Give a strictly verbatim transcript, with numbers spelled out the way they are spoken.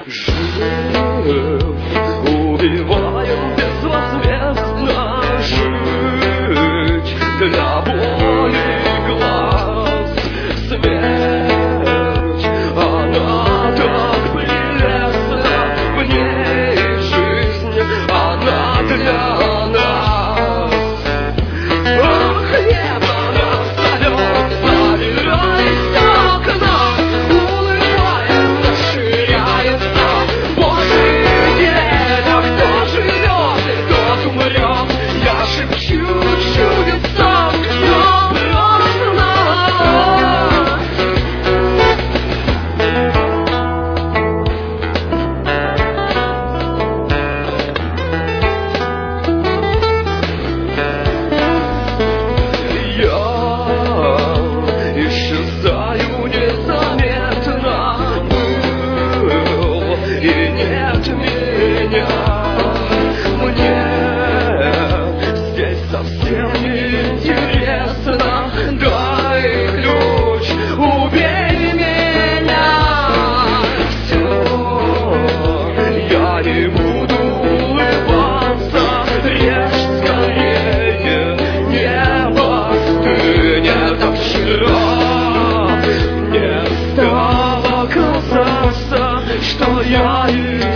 Жив, убиваем безвозмездно. Жить для боли глаз. Смерть, она так прелестна. В ней жизнь, она для нас. Хлеба нас зовет, забираясь окна. Улыбаясь, расширяется Божий день. А кто живет и тот умрет, я шепчу чудесам, но просто. Я исчезаю незаметно. Был и нет меня. Мне здесь совсем не интересно. Дай ключ, убей меня. Все, я не буду улыбаться. Режь скорее, небо стынет. А вчера мне стало казаться, что я и